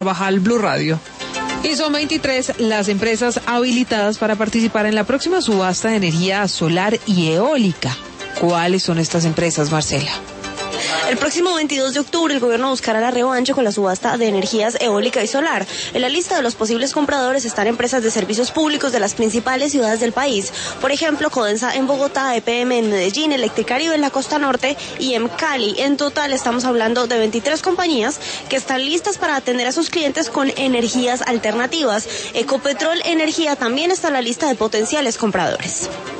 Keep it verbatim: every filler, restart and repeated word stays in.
Baja al Blue Radio. Y son veintitrés las empresas habilitadas para participar en la próxima subasta de energía solar y eólica. ¿Cuáles son estas empresas, Marcela? El próximo veintidós de octubre el gobierno buscará la revancha con la subasta de energías eólica y solar. En la lista de los posibles compradores están empresas de servicios públicos de las principales ciudades del país. Por ejemplo, Codensa en Bogotá, E P M en Medellín, Electricaribe en la costa norte y en Cali. En total estamos hablando de veintitrés compañías que están listas para atender a sus clientes con energías alternativas. Ecopetrol Energía también está en la lista de potenciales compradores.